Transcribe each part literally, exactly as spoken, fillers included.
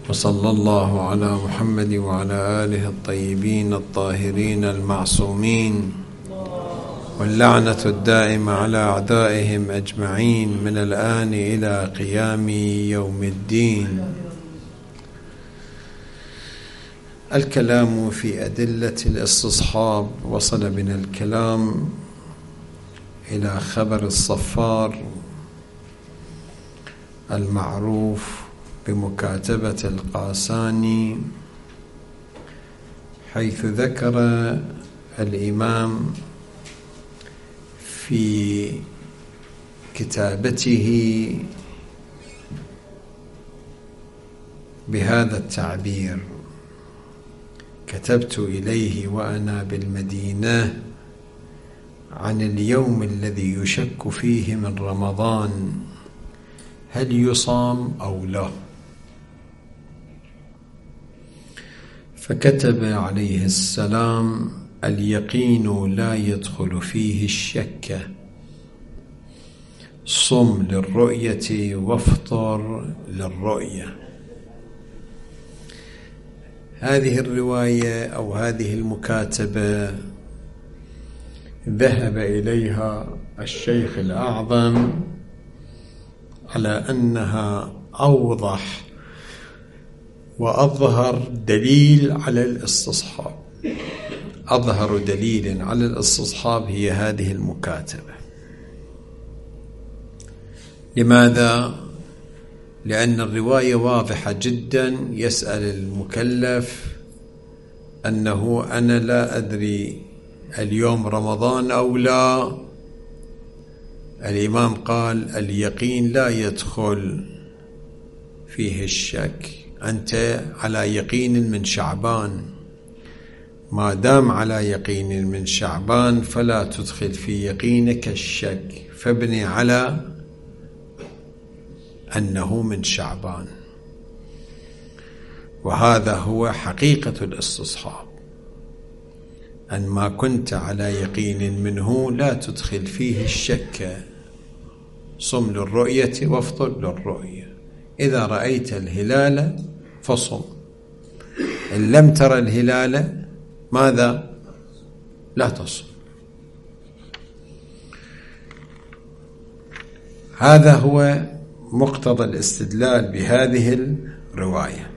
وصلى الله على محمد وعلى آله الطيبين الطاهرين المعصومين، واللعنة الدائمة على أعدائهم أجمعين من الآن إلى قيام يوم الدين. الكلام في أدلة الاستصحاب. وصل بنا الكلام إلى خبر الصفار المعروف بمكاتبة القاساني، حيث ذكر الإمام في كتابته بهذا التعبير: كتبت إليه وأنا بالمدينة عن اليوم الذي يشك فيه من رمضان هل يصام أو لا. فكتب عليه السلام: اليقين لا يدخل فيه الشك، صم للرؤية وافطر للرؤية. هذه الرواية أو هذه المكاتبة ذهب إليها الشيخ الأعظم على أنها أوضح وأظهر دليل على الاستصحاب. أظهر دليل على الاستصحاب هي هذه المكاتبة. لماذا؟ لأن الرواية واضحة جدا. يسأل المكلف أنه أنا لا أدري اليوم رمضان أو لا. الإمام قال: اليقين لا يدخل فيه الشك، أنت على يقين من شعبان، ما دام على يقين من شعبان فلا تدخل في يقينك الشك، فابني على أنه من شعبان. وهذا هو حقيقة الاستصحاب، أن ما كنت على يقين منه لا تدخل فيه الشك، صم للرؤية وافطر للرؤية. إذا رأيت الهلال فصم، إن لم ترى الهلال ماذا؟ لا تصم. هذا هو مقتضى الاستدلال بهذه الرواية.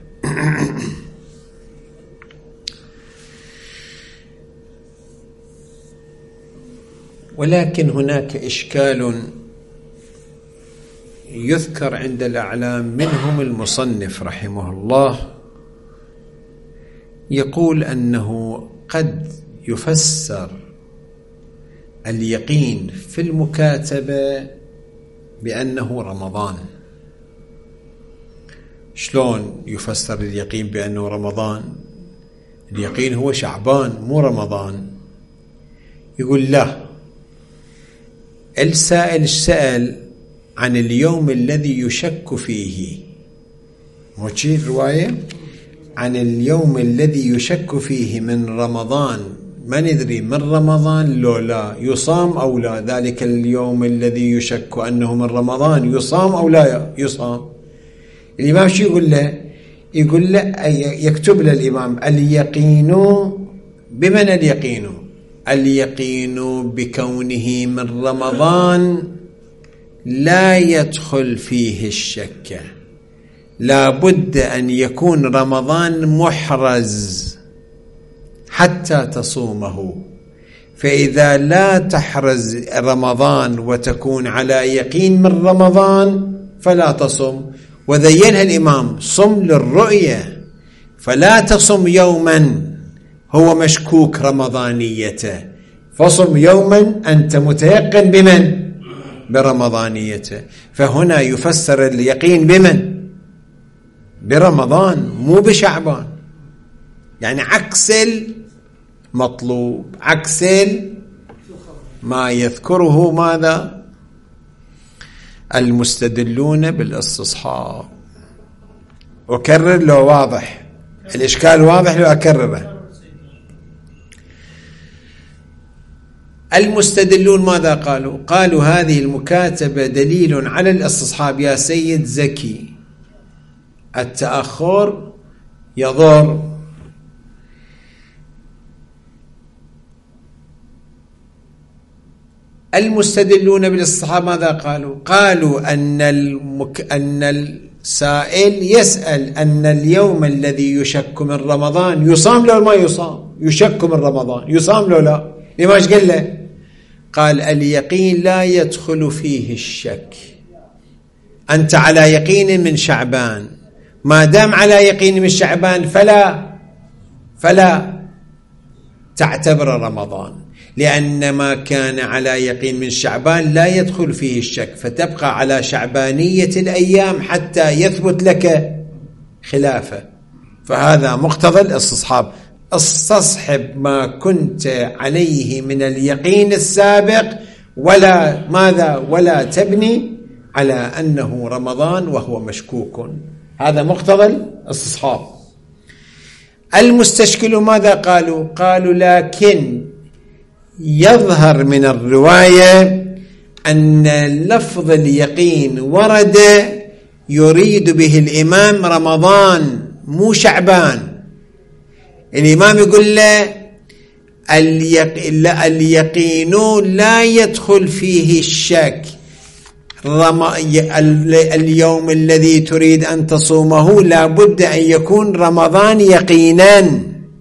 ولكن هناك إشكال يذكر عند الأعلام، منهم المصنف رحمه الله، يقول أنه قد يفسر اليقين في المكاتبة بأنه رمضان. شلون يفسر اليقين بأنه رمضان؟ اليقين هو شعبان مو رمضان. يقول لا، السائل سأل عن اليوم الذي يشك فيه، مو شيء الرواية؟ عن اليوم الذي يشك فيه من رمضان، ما ندري من رمضان لو لا يصام أو لا. ذلك اليوم الذي يشك أنه من رمضان يصام أو لا يصام. الإمام شو يقول له؟ يقول له يكتب له الإمام: اليقين بمن اليقين؟ اليقين بكونه من رمضان لا يدخل فيه الشك، لا بد أن يكون رمضان محرز حتى تصومه. فإذا لا تحرز رمضان وتكون على يقين من رمضان فلا تصم. وذينها الإمام: صم للرؤية، فلا تصم يوما هو مشكوك رمضانيته، فصم يوما أنت متيقن بمن؟ برمضانيته. فهنا يفسر اليقين بمن؟ برمضان مو بشعبان، يعني عكس المطلوب، عكس ما يذكره ماذا؟ المستدلون بالاستصحاب. أكرر لو واضح الإشكال، واضح لو أكرره. المستدلون ماذا قالوا؟ قالوا هذه المكاتبة دليل على الاستصحاب يا سيد زكي. التأخر يضر. المستدلون بالاستصحاب ماذا قالوا؟ قالوا أن, المك... أن السائل يسأل أن اليوم الذي يشك من رمضان يصام لو ما يصام، يشك من رمضان يصام لو لا، لما ايش قال له؟ قال اليقين لا يدخل فيه الشك. أنت على يقين من شعبان، ما دام على يقين من شعبان فلا فلا تعتبر رمضان، لأن ما كان على يقين من شعبان لا يدخل فيه الشك، فتبقى على شعبانية الأيام حتى يثبت لك خلافه. فهذا مقتضى الاستصحاب. استصحب ما كنت عليه من اليقين السابق، ولا ماذا ولا تبني على أنه رمضان وهو مشكوك. هذا مقتضى الاستصحاب. المستشكل ماذا قالوا؟ قالوا لكن يظهر من الرواية أن لفظ اليقين ورد يريد به الإمام رمضان مو شعبان. الإمام يقول له اليقين لا يدخل فيه الشك، اليوم الذي تريد أن تصومه لا بد أن يكون رمضان يقينا،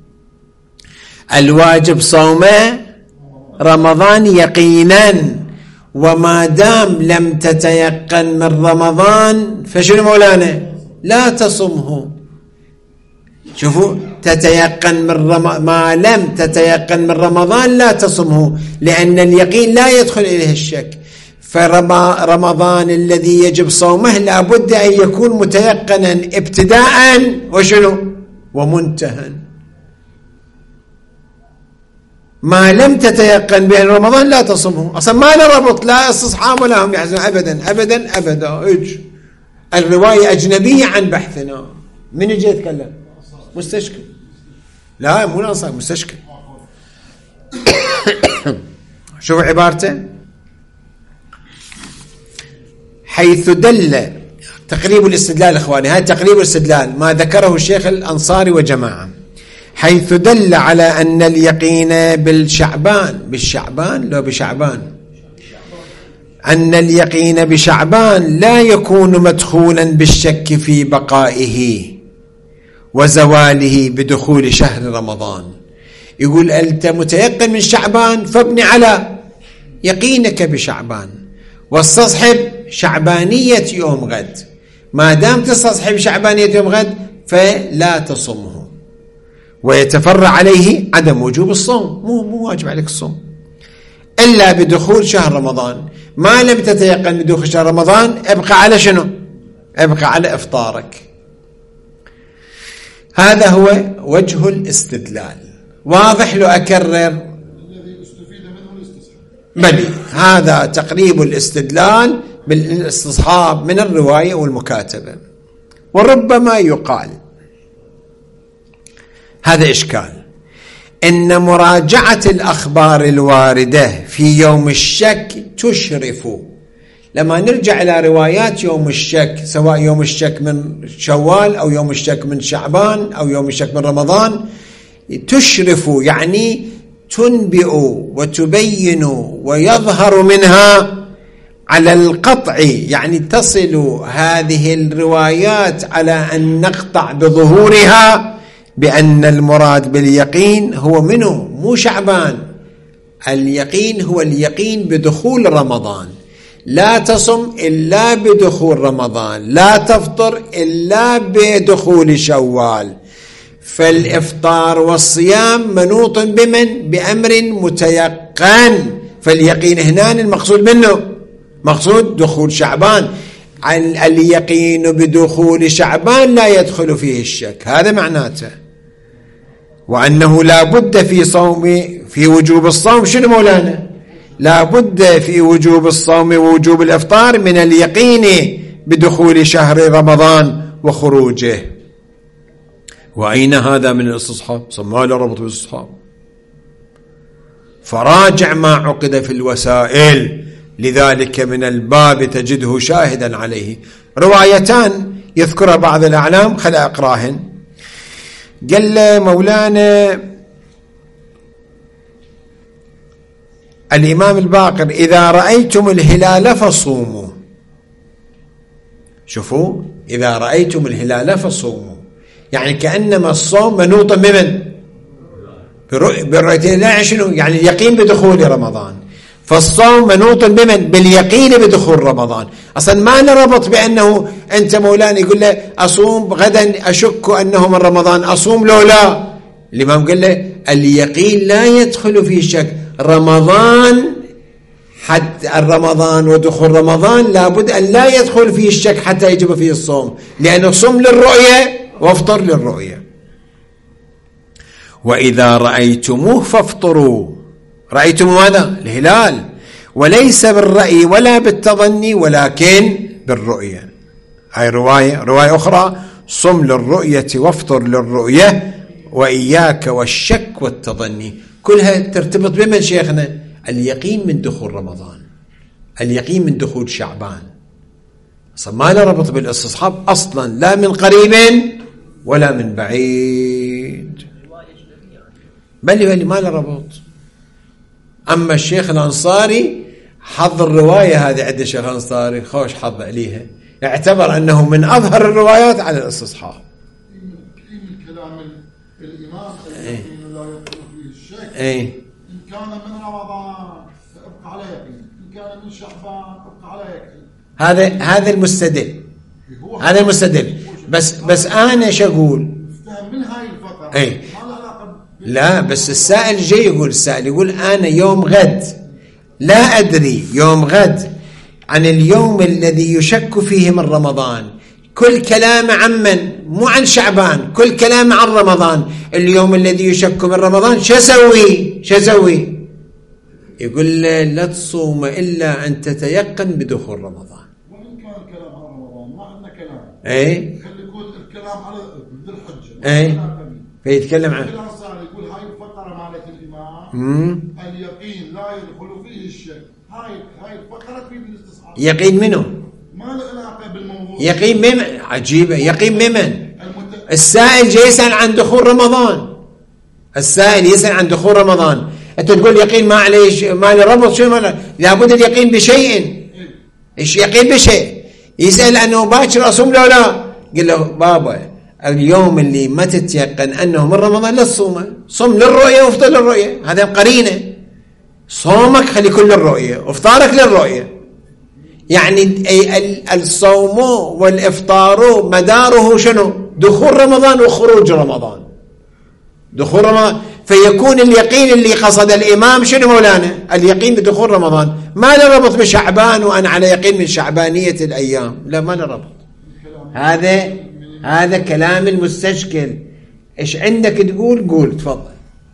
الواجب صومه رمضان يقينا، وما دام لم تتيقن من رمضان فشنو مولانا؟ لا تصمه. شوفوا، تتيقن من رم... ما لم تتيقن من رمضان لا تصمه، لأن اليقين لا يدخل إليه الشك. فرمضان الذي يجب صومه لا بد أن يكون متيقنا ابتداء وشنو ومنتهى. ما لم تتيقن بأن رمضان لا تصمه. أصلا ما له ربط، لا استصحاب ولا هم يحزنون أبدا أبدا أبدا. اج الرواية أجنبية عن بحثنا. من يجي يتكلم؟ مستشكل. لا مو ناصر، مستشكل. شوف عبارته، حيث دل تقريب الاستدلال. اخواني هذا تقريب الاستدلال ما ذكره الشيخ الأنصاري وجماعه، حيث دل على أن اليقين بالشعبان بالشعبان لو بشعبان أن اليقين بشعبان لا يكون مدخولا بالشك في بقائه وزواله بدخول شهر رمضان. يقول أنت متيقن من شعبان فابني على يقينك بشعبان، واستصحب شعبانية يوم غد. ما دام تستصحب شعبانية يوم غد فلا تصمه، ويتفرع عليه عدم وجوب الصوم. مو مو واجب عليك الصوم إلا بدخول شهر رمضان. ما لم تتيقن بدخول شهر رمضان ابقى على شنو؟ ابقى على إفطارك. هذا هو وجه الاستدلال. واضح لو أكرر؟ الذي استفيد منه الاستصحاب. بلي هذا تقريب الاستدلال بالاستصحاب من الرواية والمكاتبة. وربما يقال هذا إشكال، إن مراجعة الأخبار الواردة في يوم الشك تشرف. لما نرجع إلى روايات يوم الشك، سواء يوم الشك من شوال أو يوم الشك من شعبان أو يوم الشك من رمضان، تشرف يعني تنبئ وتبين ويظهر منها على القطع، يعني تصل هذه الروايات على أن نقطع بظهورها بأن المراد باليقين هو منه مو شعبان. اليقين هو اليقين بدخول رمضان. لا تصم إلا بدخول رمضان، لا تفطر إلا بدخول شوال. فالإفطار والصيام منوط بمن؟ بأمر متيقن. فاليقين هنا المقصود منه مقصود دخول شعبان. اليقين بدخول شعبان لا يدخل فيه الشك، هذا معناته. وأنه لا بد في صوم في وجوب الصوم شنو مولانا؟ لا بد في وجوب الصوم ووجوب الإفطار من اليقين بدخول شهر رمضان وخروجه. وأين هذا من الاستصحاب؟ ما له ربط بالاستصحاب. فراجع ما عقد في الوسائل، لذلك من الباب تجده شاهدا عليه. روايتان يذكرها بعض الأعلام، خل أقراهن. قال له مولانا الإمام الباقر: إذا رأيتم الهلال فصوموا. شوفوا، إذا رأيتم الهلال فصوموا، يعني كأنما الصوم منوط بمن؟ برؤية الله. شنو يعني؟ اليقين بدخول رمضان. فالصوم منوط بمن؟ باليقين بدخول رمضان. أصلا ما نربط بأنه أنت مولانا يقول له أصوم غدا أشك أنه من رمضان، أصوم لو لا. الإمام قال له اليقين لا يدخل فيه شك. رمضان حتى الرمضان ودخول رمضان لابد أن لا يدخل فيه الشك حتى يجب فيه الصوم، لأنه صم للرؤية وافطر للرؤية. وإذا رأيتموه فافطروا. رأيتم ماذا؟ الهلال، وليس بالرأي ولا بالتظني ولكن بالرؤية. هاي رواية رواية أخرى: صم للرؤية وافطر للرؤية وإياك والشك والتظني. كلها ترتبط بمن شيخنا؟ اليقين من دخول رمضان، اليقين من دخول شعبان. أصلا ما له ربط بالاستصحاب أصلا، لا من قريب ولا من بعيد، بل بل ما له ربط. أما الشيخ الأنصاري حظ الرواية هذه عند الشيخ الأنصاري خوش حظ عليها، اعتبر أنه من أظهر الروايات على الاستصحاب. من كلام الإمام ايه لا يدخل فيه الشك. ايه إن كان من رمضان ابقى على يقين، إن كان من شعبان ابقى على يقين. هذا هذا المستدل، هذا المستدل. بس بس أنا شو أقول؟ من هاي الفترة. ايه لا، بس السائل جاي يقول، السائل يقول أنا يوم غد لا أدري، يوم غد عن اليوم الذي يشك فيه من رمضان. كل كلام عن من؟ مو عن شعبان، كل كلام عن رمضان. اليوم الذي يشك من رمضان شو أسوي؟ شو أسوي؟ يقول له لا تصوم إلا أن تتيقن بدخول رمضان. وإن كان الكلام عن رمضان ما عندنا كلام. ايه خلي يقول الكلام على ذي الحجة. ايه فيتكلم عن يقول هاي الفقرة مالت الإمام مم. اليقين لا يدخل فيه الشك. هاي هاي الفقرة تفيد الاستصحاب. يقين منه؟ ما له علاقة بالموضوع. يقين ممن؟ عجيبة. يقين ممن؟ المت... السائل جاي يسأل عن دخول رمضان، السائل يسأل عن دخول رمضان، أنت تقول يقين ما عليه ما له ربط. شو ما لابد اليقين بشيء. إيش يقين بشيء؟ يسأل أنه باكر أصوم لو لا. قل له بابا اليوم اللي ما تتيقن أنه من رمضان لا تصومه، صم للرؤية وافطر للرؤية. هذا قرينة. صومك خلي كل الرؤية وافطارك للرؤية. يعني الصوم والإفطار مداره شنو؟ دخول رمضان وخروج رمضان. دخول رمضان، فيكون اليقين اللي قصد الإمام شنو مولانا؟ اليقين بدخول رمضان. ما له ربط بشعبان وأنا على يقين من شعبانية الأيام، لا ما له ربط. هذا هذا كلام المستشكل. إيش عندك تقول؟ قول تفضل.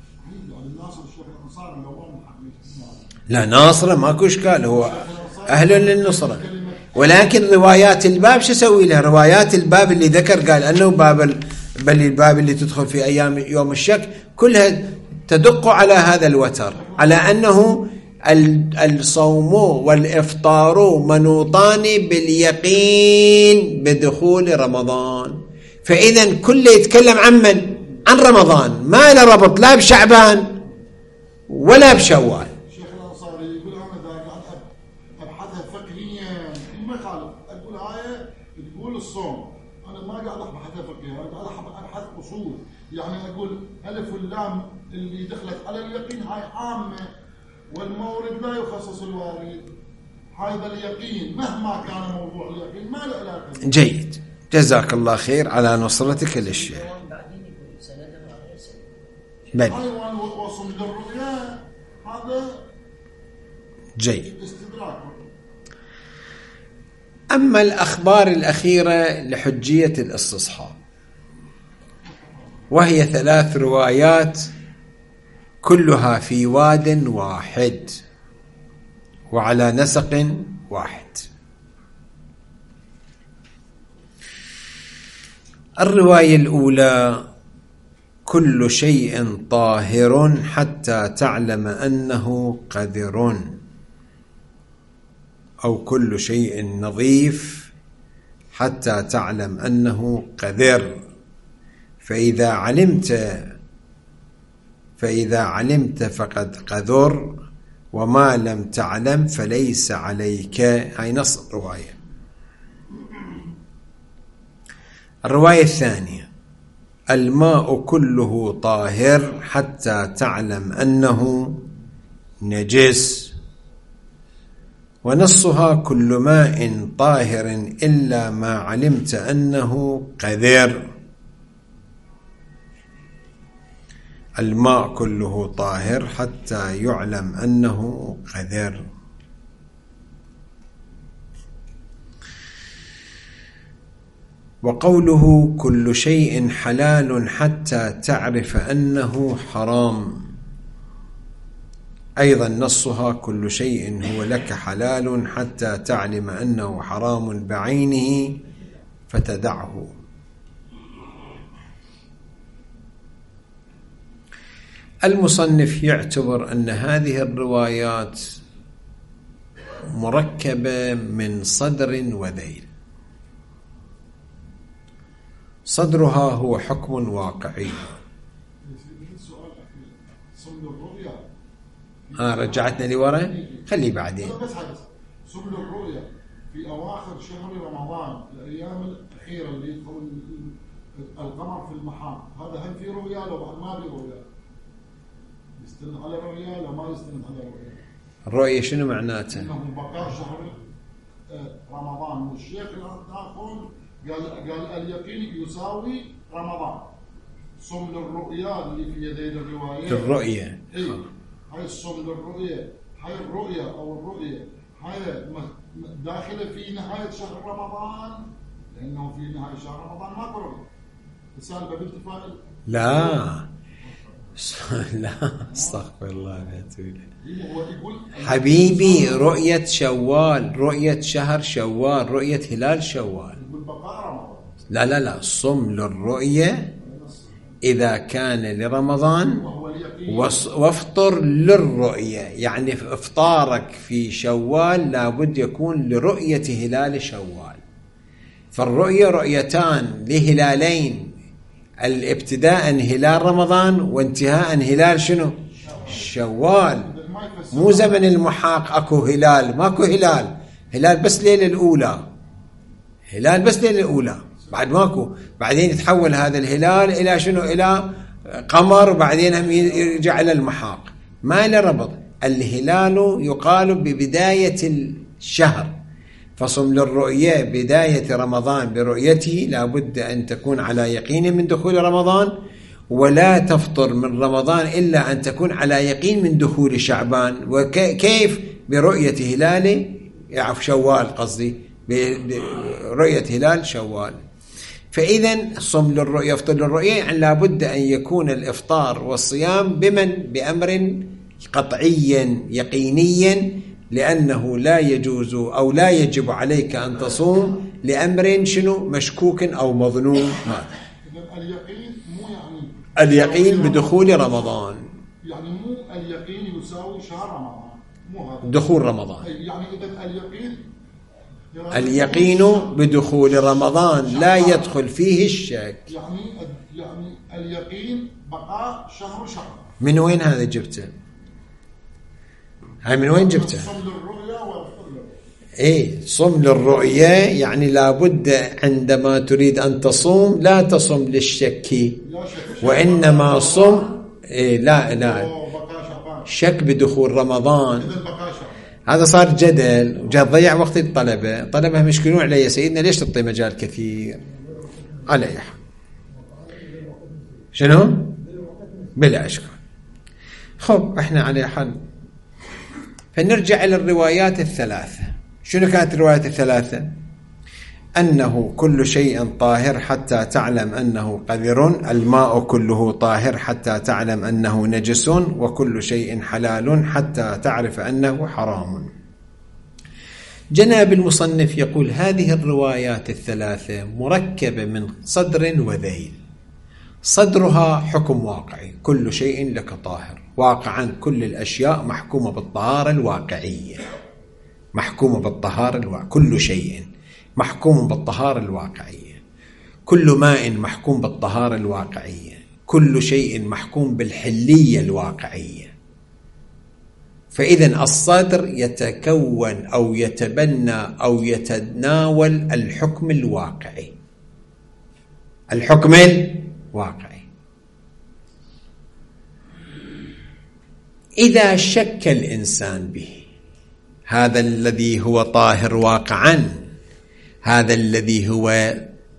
لا ناصرة ماكو إشكال، هو أهل للنصرة، ولكن روايات الباب شو سوي لها؟ روايات الباب اللي ذكر قال أنه باب بل الباب اللي تدخل في أيام يوم الشك كلها تدق على هذا الوتر، على أنه الصوم والإفطار منوطان باليقين بدخول رمضان. فإذا كله يتكلم عن من؟ عن رمضان، ما له ربط لا بشعبان ولا بشوال. الشيخ الأنصاري يقول أنا ذا قاعد أبحثها فقهيا ما يخالف. أقول هاي تقول الصوم، أنا ما قاعد أبحثها فقهيا، أنا قاعد أبحث أصول. يعني أقول ألف واللام اللي دخلت على اليقين هاي عامة، والمورد لا يخصص الوارد. هذا اليقين مهما كان موضوع اليقين ما له علاقة. جيد، جزاك الله خير على نصرتك للشيء. بل حيوان وصم للرؤيا هذا جيد. استدراك. أما الأخبار الأخيرة لحجية الاستصحاب، وهي ثلاث روايات كلها في واد واحد وعلى نسق واحد. الرواية الأولى: كل شيء طاهر حتى تعلم أنه قذر، أو كل شيء نظيف حتى تعلم أنه قذر. فإذا علمت فإذا علمت فقد قذر، وما لم تعلم فليس عليك. هاي نص الرواية. الرواية الثانية: الماء كله طاهر حتى تعلم أنه نجس. ونصها: كل ماء طاهر إلا ما علمت أنه قذر. الماء كله طاهر حتى يعلم أنه قذر. وقوله: كل شيء حلال حتى تعرف أنه حرام، أيضا نصها: كل شيء هو لك حلال حتى تعلم أنه حرام بعينه فتدعه. المصنف يعتبر أن هذه الروايات مركبة من صدر وذيل. صدرها هو حكم واقعي. آه رجعتنا لورا، خلي بعدين. سبل الرؤيا في أواخر شهر رمضان، الأيام الأخيرة اللي يدخل القمر في المحاق، هذا هل في رؤيا لو بعد ما في رؤيا؟ يستند على رؤيا لو ما يستند على رؤيا؟ الرؤيا شنو معناته؟ إنه بقاء شهر رمضان. والشيخ الآخر قال قال اليقين يساوي رمضان. صم للرؤيا اللي في يدين الرواية. الرؤيا. إيه. هاي الصم للرؤيا، هاي الرؤيا أو الرؤيا هاي داخلة في نهاية شهر رمضان، لأنه في نهاية شهر رمضان ما قرر السالبة بالتفاعل. لا لا استغفر الله. حبيبي، رؤية شوال، رؤية شهر شوال، رؤية هلال شوال. لا لا لا، صم للرؤية إذا كان لرمضان وافطر للرؤية، يعني افطارك في شوال لابد يكون لرؤية هلال شوال. فالرؤية رؤيتان لهلالين، الابتداء هلال رمضان وانتهاء هلال شنو؟ شوال. مو زمن المحاق اكو هلال، ماكو هلال، هلال بس ليلة الأولى، هلال بس ليلة الأولى، بعد ماكو. بعدين يتحول هذا الهلال إلى شنو؟ إلى قمر، وبعدين هم يرجع إلى المحاق، ما له ربط. الهلال يقال ببداية الشهر، فصم للرؤية بداية رمضان برؤيته لابد أن تكون على يقين من دخول رمضان، ولا تفطر من رمضان إلا أن تكون على يقين من دخول شعبان. وكيف؟ برؤية هلال يعرف شوال، قصدي برؤية هلال شوال. فإذا صم للرؤية افطر للرؤية، يعني لابد أن يكون الإفطار والصيام بمن؟ بأمر قطعيا يقينيا، لأنه لا يجوز أو لا يجب عليك أن تصوم لأمر شنو؟ مشكوك أو مظنون. اليقين مو يعني اليقين بدخول رمضان، يعني مو اليقين يساوي شهر رمضان، مو هذا دخول رمضان. يعني إذا اليقين اليقين بدخول رمضان لا يدخل فيه الشك. يعني يعني اليقين بقاء شهر شهر. من وين هذا جبته؟ هاي من وين جبته؟ صم للرؤيا وافطر للرؤيا. ايه، صم للرؤيا يعني لابد عندما تريد أن تصوم لا تصم للشك، وإنما صم إيه لا لا شك بدخول رمضان. هذا صار جدل وجاء ضيع وقت الطلبة. الطلبة هم يشكلون علي: يا سيدنا ليش تعطي مجال كثير؟ على أي حال شنو؟ بلا أشكال. خب احنا على حال. فنرجع إلى الروايات الثلاثة. شنو كانت الروايات الثلاثة؟ أنه كل شيء طاهر حتى تعلم أنه قذر، الماء كله طاهر حتى تعلم أنه نجس، وكل شيء حلال حتى تعرف أنه حرام. جناب المصنف يقول هذه الروايات الثلاثة مركبة من صدر وذيل. صدرها حكم واقعي، كل شيء لك طاهر، واقعا كل الأشياء محكومة بالطهارة الواقعية، محكومة بالطهارة الواقعية، كل شيء محكوم بالطهارة الواقعية، كل ماء محكوم بالطهارة الواقعية، كل شيء محكوم بالحلية الواقعية. فإذا الصدر يتكون أو يتبنى أو يتناول الحكم الواقعي، الحكم الواقعي. إذا شك الإنسان به، هذا الذي هو طاهر واقعا، هذا الذي هو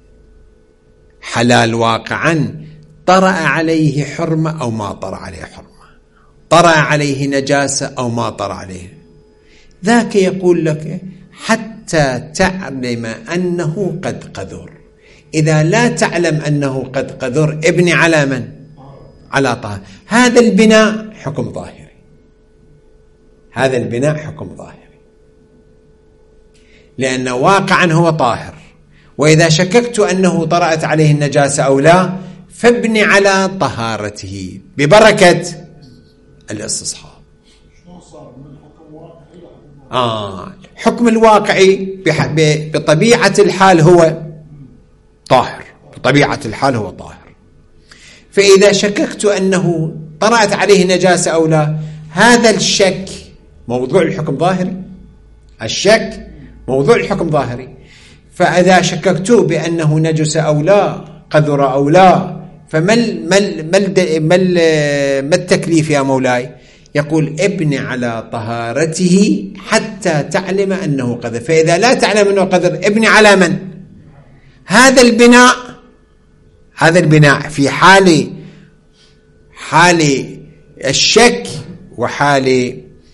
حلال واقعا، طرأ عليه حرمة أو ما طرأ عليه حرمة، طرأ عليه نجاسة أو ما طرأ عليه، ذاك يقول لك حتى تعلم أنه قد قذر. إذا لا تعلم أنه قد قذر ابني على من؟ على طهر. هذا البناء حكم ظاهري، هذا البناء حكم ظاهري، لأن واقعا هو طاهر. وإذا شككت أنه طرأت عليه النجاسة أو لا فابني على طهارته ببركة الاستصحاب. آه حكم الواقعي بطبيعة الحال هو طاهر، بطبيعة الحال هو طاهر. فإذا شككت أنه طرأت عليه نجاسة أو لا، هذا الشك موضوع الحكم ظاهري، الشك موضوع الحكم ظاهري. فإذا شككت بأنه نجس أو لا، قذر أو لا، فما ما التكليف يا مولاي؟ يقول ابن على طهارته حتى تعلم أنه قذر. فإذا لا تعلم أنه قذر ابن على من؟ هذا البناء، هذا البناء في حال حال الشك وحال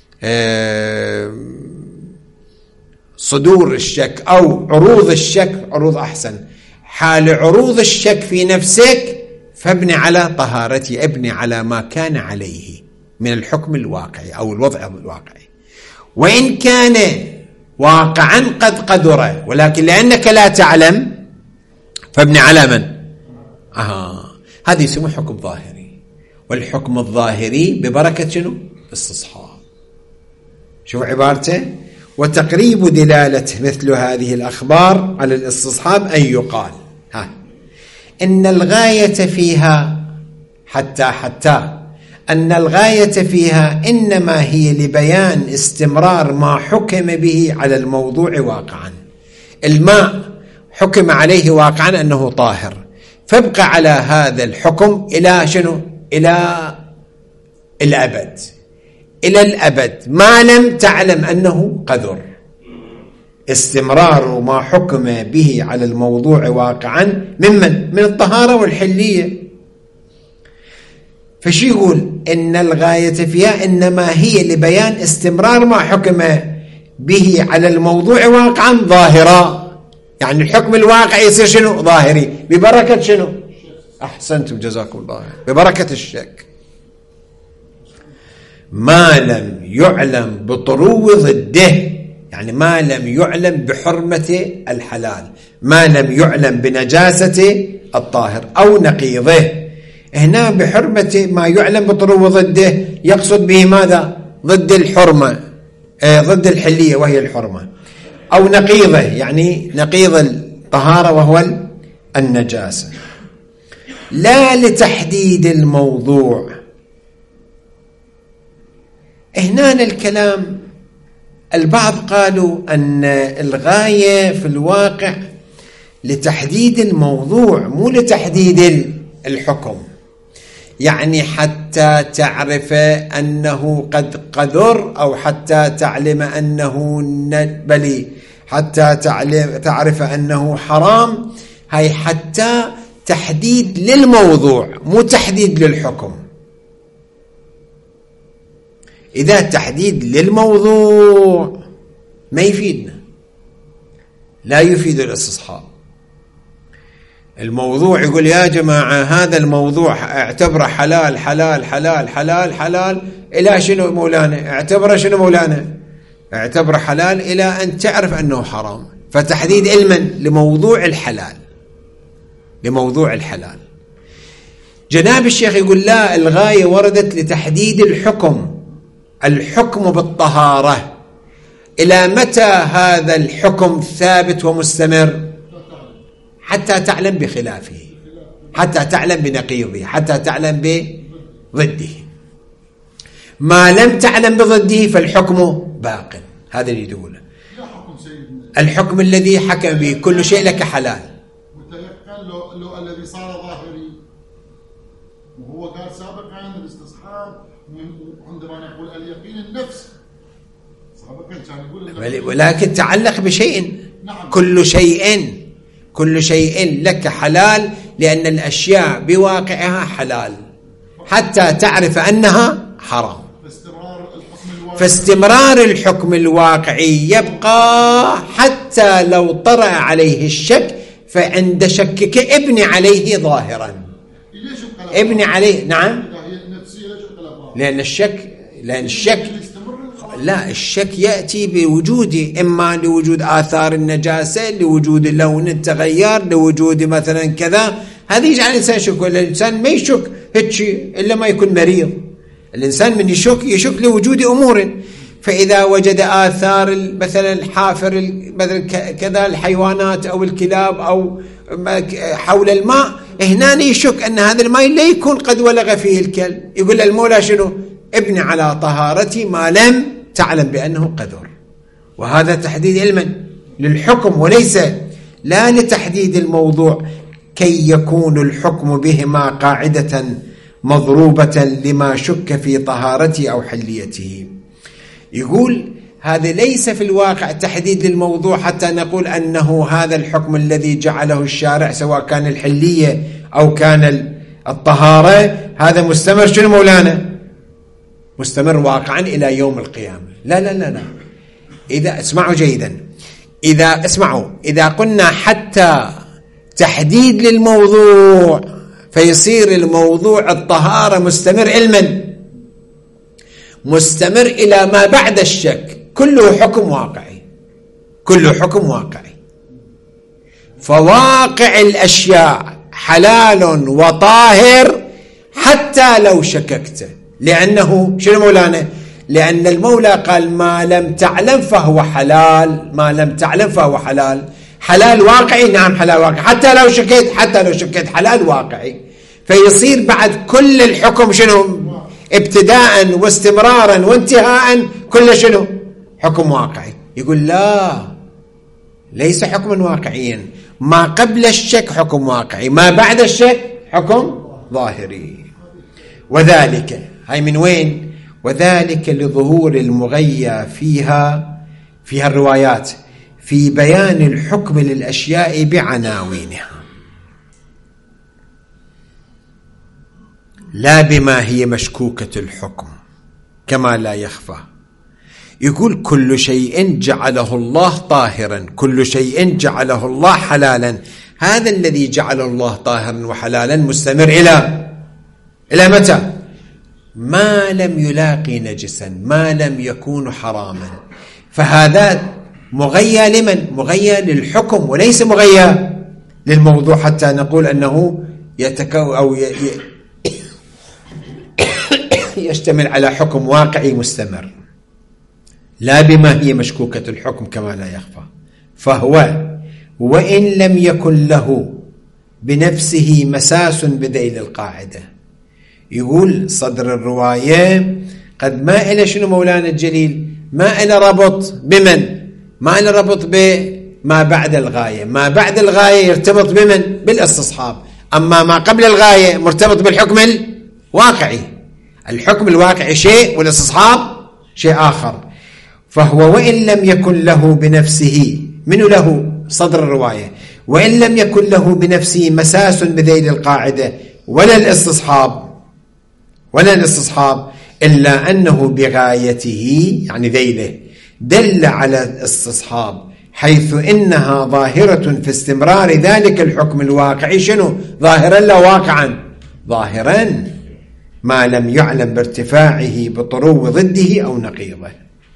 صدور الشك أو عروض الشك، عروض أحسن، حال عروض الشك في نفسك فابن على طهارتي، ابن على ما كان عليه من الحكم الواقعي أو الوضع الواقعي. وإن كان واقعا قد قدر، ولكن لأنك لا تعلم فابن على من؟ آه. هذا يسمى حكم ظاهري. والحكم الظاهري ببركة شنو؟ استصحاب. شوف عبارته: وتقريب دلالة مثل هذه الأخبار على الاستصحاب أن يقال ها إن الغاية فيها حتى حتى أن الغاية فيها إنما هي لبيان استمرار ما حكم به على الموضوع واقعا. الماء حكم عليه واقعا أنه طاهر، فابقى على هذا الحكم إلى شنو؟ إلى الأبد، إلى الأبد ما لم تعلم أنه قذر. استمرار ما حكم به على الموضوع واقعا ممن؟ من الطهارة والحلية. فشي يقول إن الغاية فيها إنما هي لبيان استمرار ما حكم به على الموضوع واقعا ظاهرا. يعني الحكم الواقعي يصير شنو؟ ظاهري ببركة شنو؟ أحسنتم جزاكم الله، ببركة الشك. ما لم يعلم بطرو ضده، يعني ما لم يعلم بحرمة الحلال، ما لم يعلم بنجاسة الطاهر أو نقيضه. هنا بحرمة ما يعلم بطرو ضده يقصد به ماذا؟ ضد الحرمة، آه ضد الحلية وهي الحرمة، أو نقيضه يعني نقيض الطهارة وهو النجاسة. لا لتحديد الموضوع. هنا الكلام البعض قالوا أن الغاية في الواقع لتحديد الموضوع مو لتحديد الحكم، يعني حتى تعرف أنه قد قذر أو حتى تعلم أنه بلي حتى تعلم تعرف أنه حرام. هاي حتى تحديد للموضوع مو تحديد للحكم. إذا تحديد للموضوع ما يفيدنا، لا يفيد الاستصحاب. الموضوع يقول يا جماعة هذا الموضوع اعتبره حلال حلال حلال حلال حلال إلى شنو مولانا؟ اعتبره شنو مولانا؟ اعتبره حلال إلى أن تعرف أنه حرام. فتحديد علما لموضوع الحلال، لموضوع الحلال. جناب الشيخ يقول لا، الغاية وردت لتحديد الحكم، الحكم بالطهارة. إلى متى هذا الحكم ثابت ومستمر؟ حتى تعلم بخلافه، حتى تعلم بنقيضه، حتى تعلم بضده. ما لم تعلم بضده فالحكم باق. هذا اللي يقوله الحكم الذي حكم به كل شيء لك حلال. متيقن لو, لو الذي صار ظاهري، وهو قال سابقا الاستصحاب عندما نقول اليقين النفس سابقا كان يقول ولكن تعلق بشيء. نعم. كل شيء كل شيء لك حلال، لأن الأشياء بواقعها حلال حتى تعرف أنها حرام. فاستمرار الحكم الواقعي يبقى حتى لو طرأ عليه الشك، فعند شكك ابني عليه ظاهرا، ابني عليه. نعم، لأن الشك لأن الشك لا الشك يأتي بوجود، إما لوجود آثار النجاسة، لوجود لون التغير، لوجود مثلا كذا. هذا يجعل الإنسان يشك. ولا الإنسان ما يشك هيك إلا ما يكون مريض. الإنسان من يشك يشك لوجود أمور. فإذا وجد آثار مثلا الحافر مثلا كذا الحيوانات أو الكلاب أو حول الماء، هنا يشك أن هذا الماء لا يكون قد ولغ فيه الكلب. يقول المولى شنو؟ ابني على طهارتي ما لم تعلم بأنه قدر. وهذا تحديد علما للحكم، وليس لا لتحديد الموضوع، كي يكون الحكم بهما قاعدة مضروبة لما شك في طهارته أو حليته. يقول هذا ليس في الواقع تحديد للموضوع حتى نقول أنه هذا الحكم الذي جعله الشارع سواء كان الحلية أو كان الطهارة هذا مستمر. شنو مولانا؟ مستمر واقعا إلى يوم القيامة. لا لا لا لا إذا اسمعوا جيدا، إذا اسمعوا إذا قلنا حتى تحديد للموضوع فيصير الموضوع الطهارة مستمر علما، مستمر إلى ما بعد الشك، كله حكم واقعي، كله حكم واقعي. فواقع الأشياء حلال وطاهر حتى لو شككت، لأنه شنو مولانا؟ لأن المولى قال ما لم تعلم فهو حلال، ما لم تعلم فهو حلال. حلال واقعي، نعم حلال واقعي، حتى لو شكيت، حتى لو شكيت حلال واقعي. فيصير بعد كل الحكم شنو؟ ابتداء واستمرارا وانتهاء كل شنو؟ حكم واقعي. يقول لا، ليس حكما واقعيا. ما قبل الشك حكم واقعي، ما بعد الشك حكم ظاهري. وذلك هاي من وين؟ وذلك لظهور المغيى فيها فيها الروايات في بيان الحكم للأشياء بعناوينها، لا بما هي مشكوكة الحكم كما لا يخفى. يقول كل شيء جعله الله طاهرا، كل شيء جعله الله حلالا. هذا الذي جعله الله طاهرا وحلالا مستمر إلى إلى متى؟ ما لم يلاقي نجسا، ما لم يكون حراما. فهذا مغيى لمن؟ مغيى للحكم وليس مغيى للموضوع، حتى نقول أنه يتكو أو ي... يشتمل على حكم واقعي مستمر، لا بما هي مشكوكة الحكم كما لا يخفى. فهو وإن لم يكن له بنفسه مساس بذيل القاعدة. يقول صدر الرواية قد ما إلى شنو مولانا الجليل؟ ما إلى ربط بمن؟ ما إلى ربط بما بعد الغاية. ما بعد الغاية يرتبط بمن؟ بالاستصحاب. أما ما قبل الغاية مرتبط بالحكم الواقعي. الحكم الواقعي شيء والاستصحاب شيء آخر. فهو وإن لم يكن له بنفسه، من له؟ صدر الرواية، وإن لم يكن له بنفسه مساس بذيل القاعدة ولا الاستصحاب ولا الاستصحاب إلا أنه بغايته يعني ذيله دل على الاستصحاب، حيث إنها ظاهرة في استمرار ذلك الحكم الواقعي. شنو؟ ظاهرا لا واقعا؟ ظاهرا ما لم يعلم بارتفاعه بطرو ضده أو نقيضه.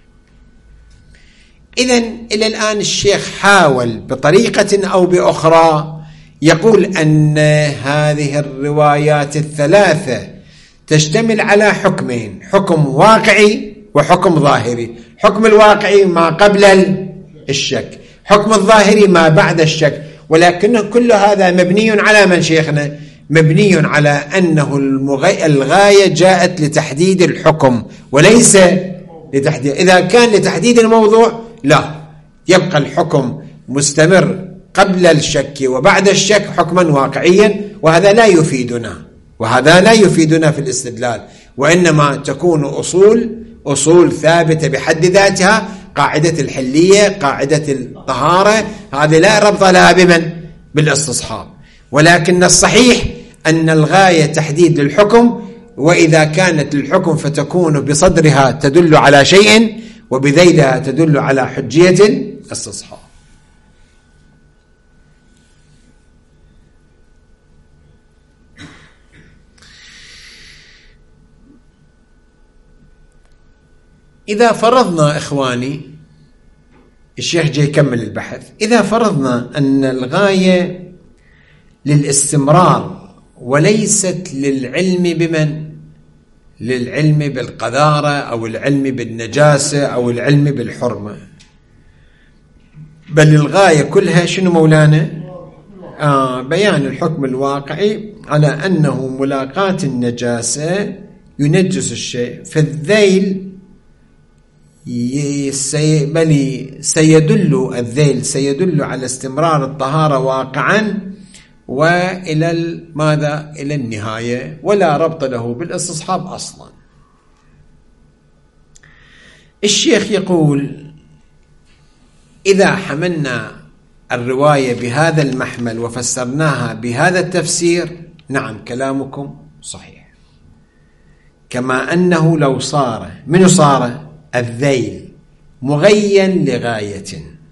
إذن إلى الآن الشيخ حاول بطريقة أو بأخرى يقول أن هذه الروايات الثلاثة تشتمل على حكمين: حكم واقعي وحكم ظاهري. حكم الواقعي ما قبل الشك، حكم الظاهري ما بعد الشك. ولكن كل هذا مبني على من شيخنا؟ مبني على أنه الغاية جاءت لتحديد الحكم وليس لتحديد. إذا كان لتحديد الموضوع لا، يبقى الحكم مستمر قبل الشك وبعد الشك حكما واقعيا، وهذا لا يفيدنا، وهذا لا يفيدنا في الاستدلال، وإنما تكون أصول أصول ثابتة بحد ذاتها، قاعدة الحلية، قاعدة الطهارة، هذه لا ربط لها بمن؟ بالاستصحاب. ولكن الصحيح أن الغاية تحديد للحكم، وإذا كانت للحكم فتكون بصدرها تدل على شيء وبذيلها تدل على حجية الاستصحاب. إذا فرضنا إخواني، الشيخ جاي يكمل البحث، إذا فرضنا أن الغاية للاستمرار وليست للعلم بمن؟ للعلم بالقذارة أو العلم بالنجاسة أو العلم بالحرمة، بل الغاية كلها شنو مولانا؟ آه بيان الحكم الواقعي على أنه ملاقاة النجاسة ينجس الشيء، فالذيل بل سيدل الذيل سيدل على استمرار الطهارة واقعا وإلى ماذا؟ إلى النهاية، ولا ربط له بالاستصحاب أصلا. الشيخ يقول إذا حملنا الرواية بهذا المحمل وفسرناها بهذا التفسير، نعم كلامكم صحيح، كما أنه لو صار من صار الذيل مغين لغاية،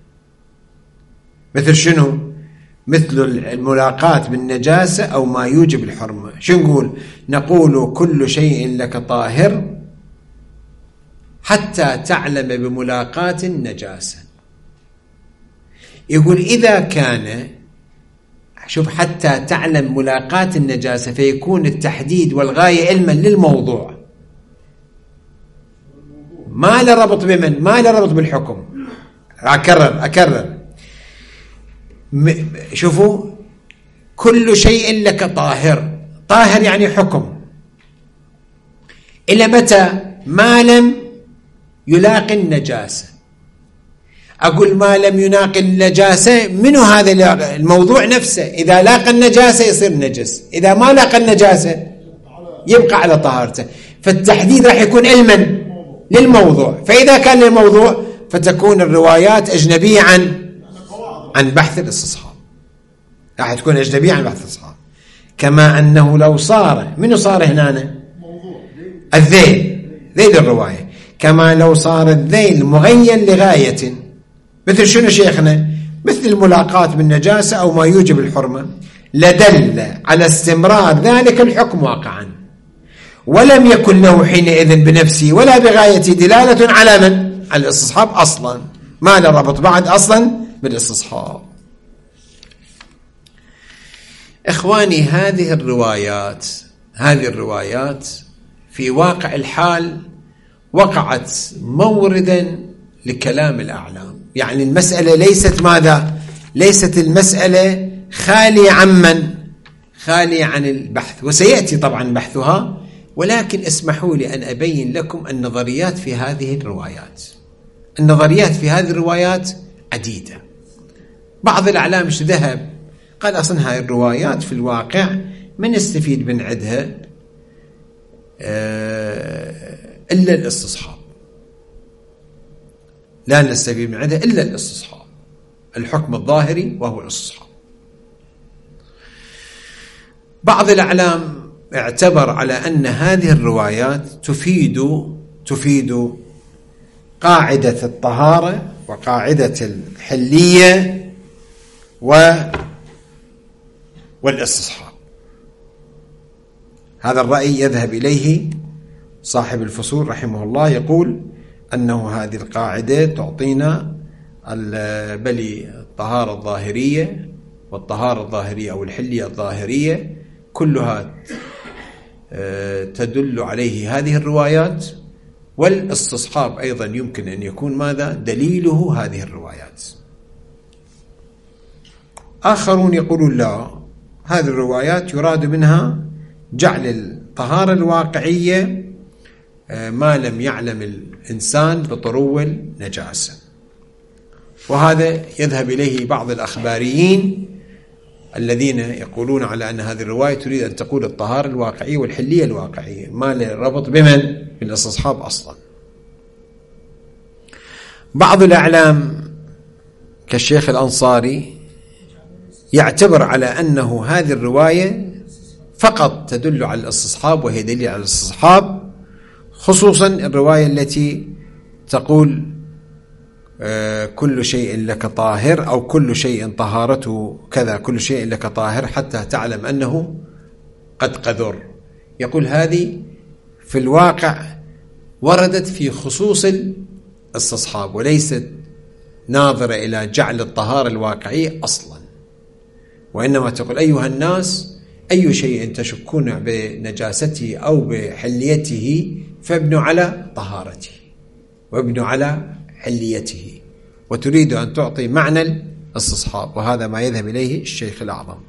مثل شنو؟ مثل الملاقاة بالنجاسة أو ما يوجب الحرمة. شو نقول؟ نقول كل شيء لك طاهر حتى تعلم بملاقاة النجاسة. يقول إذا كان، شوف، حتى تعلم ملاقاة النجاسة، فيكون التحديد والغاية علما للموضوع، ما له ربط بمن؟ ما له ربط بالحكم. أكرر أكرر شوفوا، كل شيء لك طاهر، طاهر يعني حكم، إلى متى؟ ما لم يلاقي النجاسة. أقول ما لم يلاقي النجاسة، منه هذا الموضوع نفسه؟ إذا لاقى النجاسة يصير نجس، إذا ما لاقى النجاسة يبقى على طهارته. فالتحديد راح يكون علما للموضوع، فإذا كان للموضوع فتكون الروايات أجنبية عن عن بحث الاستصحاب، راح تكون أجنبية عن بحث الاستصحاب. كما أنه لو صار، منه صار هنا؟ الذيل، ذيل الرواية. كما لو صار الذيل مغين لغاية، مثل شنو شيخنا؟ مثل الملاقاة بالنجاسة أو ما يوجب الحرمة، لدل على استمرار ذلك الحكم واقعا، ولم يكن له حينئذ بنفسه ولا بغايته دلالة على من؟ على الاستصحاب أصلا، ما له ربط بعد أصلا بالاستصحاب. إخواني، هذه الروايات هذه الروايات في واقع الحال وقعت موردا لكلام الأعلام، يعني المسألة ليست ماذا؟ ليست المسألة خالية عن من؟ خالية عن البحث، وسيأتي طبعا بحثها، ولكن اسمحوا لي أن أبين لكم النظريات في هذه الروايات. النظريات في هذه الروايات عديدة. بعض الأعلام ايش ذهب؟ قال أصلا هاي الروايات في الواقع من يستفيد من عدها إلا الاستصحاب، لا نستفيد من عدها إلا الاستصحاب، الحكم الظاهري وهو الاستصحاب. بعض الأعلام اعتبر على أن هذه الروايات تفيد تفيد قاعدة الطهارة وقاعدة الحلية و والاستصحاب. هذا الرأي يذهب إليه صاحب الفصول رحمه الله، يقول أنه هذه القاعدة تعطينا بل الطهارة الظاهرية والطهارة الظاهرية أو الحلية الظاهرية كلها تدل عليه هذه الروايات، والاستصحاب أيضا يمكن أن يكون ماذا؟ دليله هذه الروايات. آخرون يقولون لا، هذه الروايات يراد منها جعل الطهارة الواقعية ما لم يعلم الإنسان بطرو النجاسة، وهذا يذهب إليه بعض الأخباريين الذين يقولون على أن هذه الرواية تريد أن تقول الطهارة الواقعية والحلية الواقعية، ما له ربط بمن؟ بالاستصحاب أصلا. بعض الأعلام كالشيخ الأنصاري يعتبر على أنه هذه الرواية فقط تدل على الاستصحاب وهي دليل على الاستصحاب، خصوصا الرواية التي تقول آه كل شيء لك طاهر، أو كل شيء طهارته كذا، كل شيء لك طاهر حتى تعلم أنه قد قذر. يقول هذه في الواقع وردت في خصوص الاستصحاب وليست ناظرة إلى جعل الطهارة الواقعية أصلا، وإنما تقول أيها الناس أي شيء تشكون بنجاسته أو بحليته فابنوا على طهارته وابنوا على حليته، وتريد أن تعطي معنى الاستصحاب، وهذا ما يذهب إليه الشيخ الأعظم.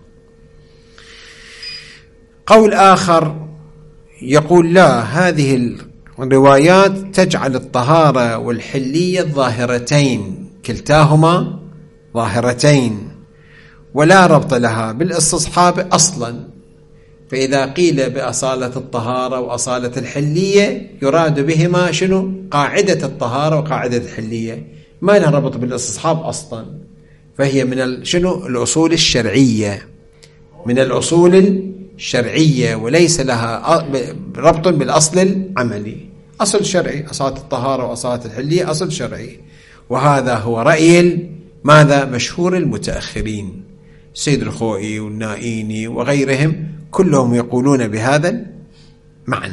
قول آخر يقول لا، هذه الروايات تجعل الطهارة والحلية ظاهرتين، كلتاهما ظاهرتين ولا ربط لها بالاستصحاب أصلا، فإذا قيل بأصالة الطهارة وأصالة الحلية يراد بهما شنو؟ قاعدة الطهارة وقاعدة الحلية، ما لها ربط بالاستصحاب أصلا، فهي من شنو؟ الأصول الشرعية، من الأصول الشرعية وليس لها ربط بالأصل العملي. أصل شرعي، أصالة الطهارة وأصالة الحلية أصل شرعي، وهذا هو رأي ماذا؟ مشهور المتأخرين، سيد الخوئي والنائيني وغيرهم كلهم يقولون بهذا المعنى.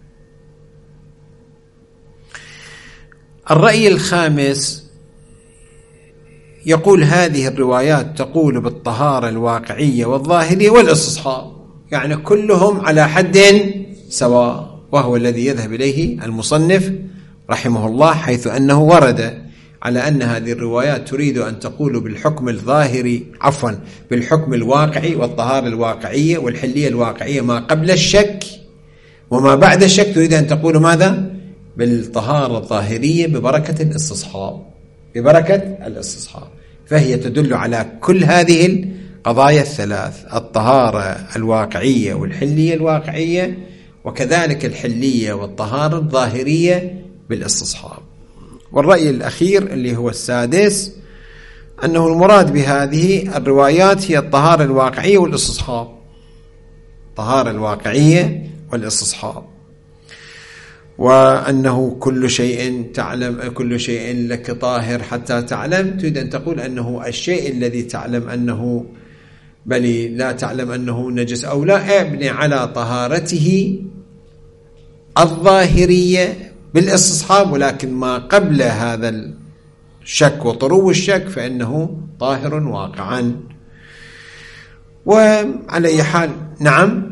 الرأي الخامس يقول هذه الروايات تقول بالطهارة الواقعية والظاهرية والاستصحاب، يعني كلهم على حد سواء، وهو الذي يذهب إليه المصنف رحمه الله، حيث أنه ورد على أن هذه الروايات تريد أن تقول بالحكم الظاهري عفوا بالحكم الواقعي والطهارة الواقعية والحلية الواقعية ما قبل الشك وما بعد الشك، تريد أن تقول ماذا؟ بالطهارة الظاهرية ببركة الاستصحاب، ببركة الاستصحاب، فهي تدل على كل هذه القضايا الثلاث: الطهارة الواقعية والحلية الواقعية، وكذلك الحلية والطهارة الظاهرية بالاستصحاب. والرأي الأخير اللي هو السادس أنه المراد بهذه الروايات هي الطهارة الواقعية والاستصحاب، الطهارة الواقعية والاستصحاب، وأنه كل شيء تعلم كل شيء لك طاهر حتى تعلم، تريد أن تقول أنه الشيء الذي تعلم أنه بل لا تعلم أنه نجس أو لا، ابني على طهارته الظاهرية بالاستصحاب، ولكن ما قبل هذا الشك وطرو الشك فإنه طاهر واقعا. وعلى أي حال نعم.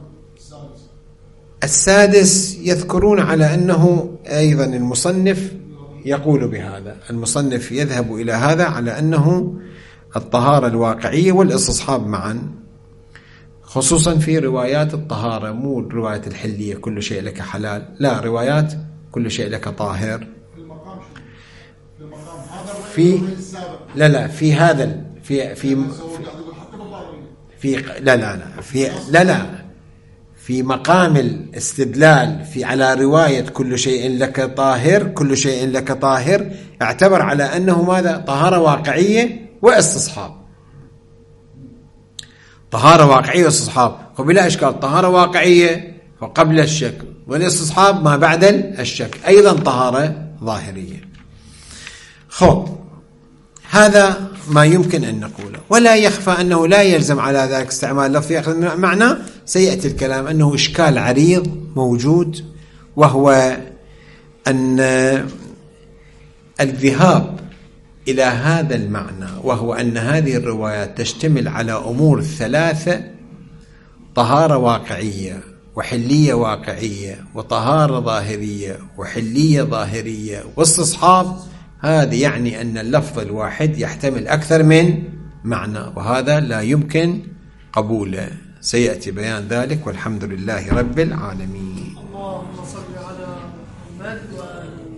السادس يذكرون على أنه أيضا المصنف يقول بهذا، المصنف يذهب إلى هذا على أنه الطهارة الواقعية والاستصحاب معا، خصوصا في روايات الطهارة، مو رواية الحلية كل شيء لك حلال، لا، روايات كل شيء لك طاهر. في لا لا في هذا في في في لا لا لا في لا لا في مقام الاستدلال في على رواية كل شيء لك طاهر، كل شيء لك طاهر، اعتبر على أنه ماذا؟ طهارة واقعية واستصحاب، طهارة واقعية واستصحاب، وبلا إشكال طهارة واقعية وقبل الشك، والاستصحاب ما بعد الشك، أيضا طهارة ظاهرية. خب، هذا ما يمكن أن نقوله، ولا يخفى أنه لا يلزم على ذلك استعمال لفظ يأخذ معنى. سيأتي الكلام أنه إشكال عريض موجود، وهو أن الذهاب إلى هذا المعنى، وهو أن هذه الروايات تشتمل على أمور ثلاثة: طهارة واقعية وحلية واقعية وطهارة ظاهرية وحلية ظاهرية واستصحاب، هذا يعني أن اللفظ الواحد يحتمل أكثر من معنى، وهذا لا يمكن قبوله. سيأتي بيان ذلك، والحمد لله رب العالمين. اللهم صل على محمد وآل